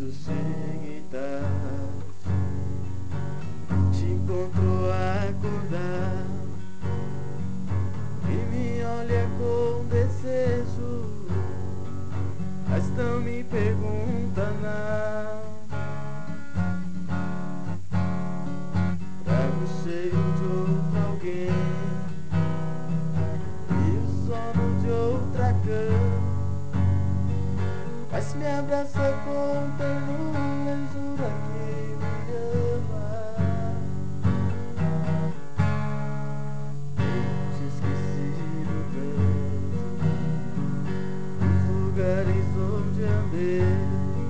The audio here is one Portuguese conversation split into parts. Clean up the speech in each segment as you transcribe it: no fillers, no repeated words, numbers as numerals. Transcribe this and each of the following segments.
quando chegue tarde, te encontro a acordar e me olha com desejo, mas não me pergunta nada. Trago cheio de outro alguém e o sono de outra cama, mas me abraça com ternura e jura que me ama. Tenho te esquecido tanto, os lugares onde andei,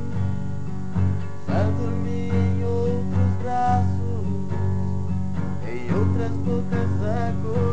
já dormi em outros braços, em outras bocas acordei.